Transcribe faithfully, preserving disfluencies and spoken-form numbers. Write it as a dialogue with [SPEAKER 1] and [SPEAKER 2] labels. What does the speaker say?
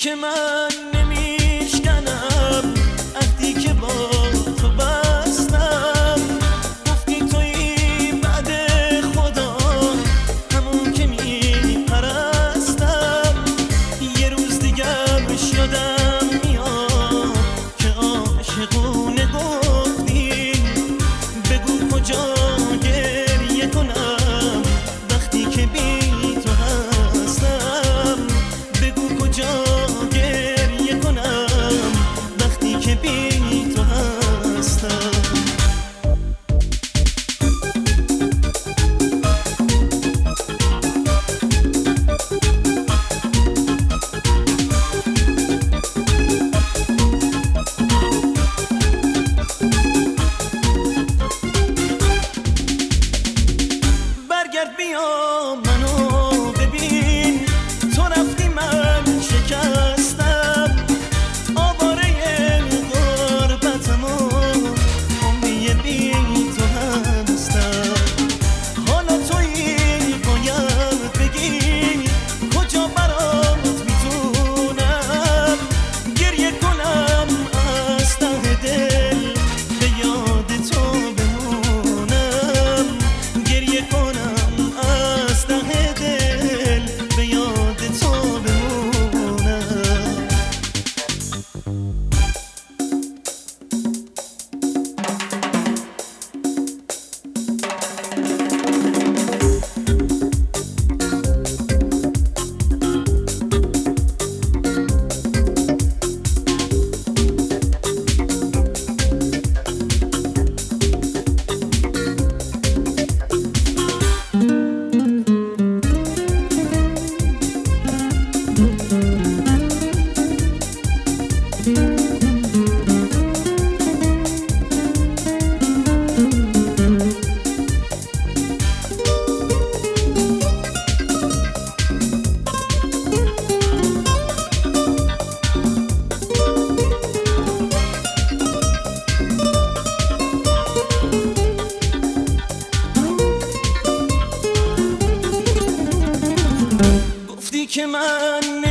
[SPEAKER 1] که من نمیشکنم عهدی که با تو بستم. گفتی توی بعد خدا همون که میپرستم. یه روز دیگر شدم میاد که عاشقونه گفتی. بگو کجا گریه کنم وقتی که بی تو هستم. بگو کجا گریه کنم وقتی که بی تو هستم. برگرد بیا منو ببین، تو رفتی من شکستم. آواره غربتم و عمری بی تو هستم. حالا تویی باید بگی کجا برات میتونم گریه کنم از ته دل به یاد تو بمونم. گریه کنم از ته دل به یاد تو بمونم. گفتی که من